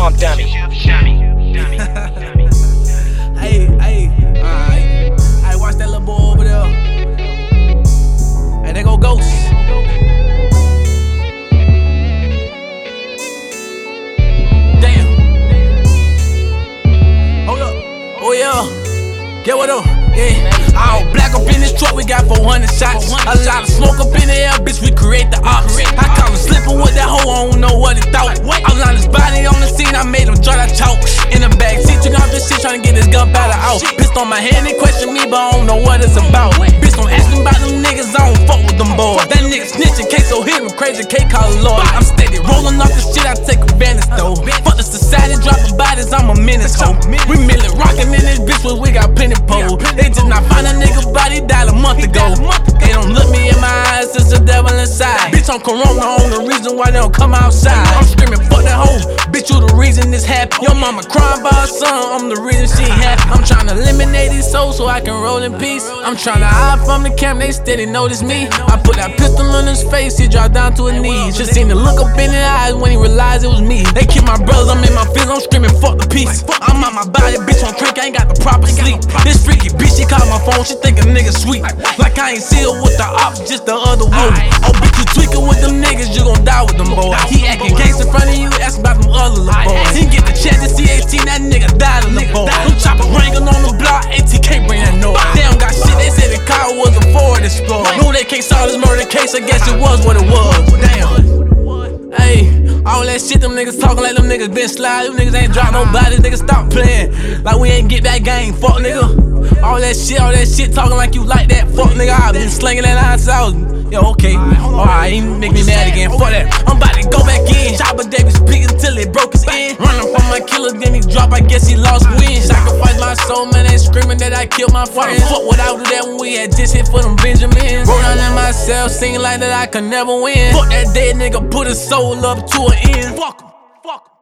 Sean Dummy. Hey, watch that little boy over there. Hey, there go Ghost. Damn. Hold up. Oh yeah. Get what up? Yeah. All black up in this truck, we got 400 shots. A lot of smoke up in the air, bitch, we create the ops. I caught him slipping with that hoe, I don't know what he thought. I was on his body on the scene, I made him draw that chalk. In the back seat, took off this shit, trying to get his gunpowder out. Pissed on my hand, they question me, but I don't know what it's about. Bitch, don't ask me about them niggas, I don't fuck with them boys. That nigga snitching, K-So hit him, crazy K call a lawyer. I'm steady rolling off this shit, I take advantage though. Fuck the society, dropping bodies, I'm a menace, ho. We merely rockin' in this bitch, but we got plenty pole. They just not find a nigga body, died a month ago. They don't look me in my eyes, it's the devil inside. Bitch, I'm corona, I'm the reason why they don't come outside. I'm screaming, fuck that hoe, bitch, you the reason this happened. Your mama crying by her son, I'm the reason she ain't happy. I'm trying to eliminate these souls so I can roll in peace. I'm trying to hide from the camp, they steady notice me. I put that pistol in his face, he dropped down to his knees. Just seen the look up in his eyes when he realized it was me. They kill my brothers, I'm in my feelings, I'm screaming, fuck the peace. I'm on my body, bitch, on crank, I ain't got the proper sleep. This freaky bitch, she called my phone, she think a nigga sweet. Like I ain't sealed with the ops, just the other way. Oh, bitch, you tweaking with them niggas, you gon' die with them boys. He acting gangsta in front of you, ask about them other little boys. He get the chance to see 18, that nigga died in the boy. Them choppers ringing on the block, ATK bring that noise. They don't got shit, they said the car was a Ford Explorer. No, they can't solve this murder case, I guess it was what it was. Damn. Hey, all that shit, them niggas talking like them niggas been slide. Them niggas ain't drop nobody, niggas stop playing. Like we ain't get that game, fuck nigga. All that shit talking like you like that, fuck nigga. I been slinging that 9,000. Yo, okay, alright, he make me mad again, fuck that. I'm about to go back in. Chopper Davis speaking till it broke his end. Running from my killer, then he drop, I guess he lost wind. Sacrifice my soul, man, they screaming that I killed my friend. Fuck what I do that when we had just hit for them Benjamins. Roll down in myself, singing like that I could never win. Fuck that dead nigga, put his soul up to an end. Fuck him.